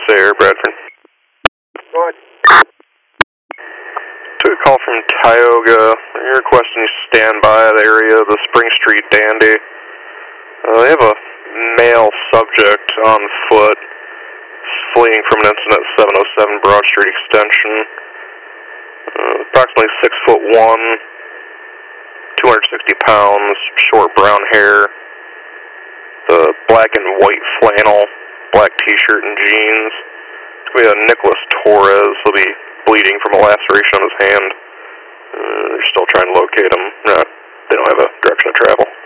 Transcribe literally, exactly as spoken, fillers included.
Air, Bradford. Go ahead. Took a call from Tioga. You're requesting you stand by the area of the Spring Street Dandy. Uh, they have a male subject on foot fleeing from an incident at seven oh seven Broad Street Extension. Uh, approximately six foot one, two hundred sixty pounds, short brown hair, the black and white flannel, black t-shirt and jeans. It's going to be a Nicholas Torres. He'll be bleeding from a laceration on his hand. Uh, they're still trying to locate him. Uh, they don't have a direction of travel.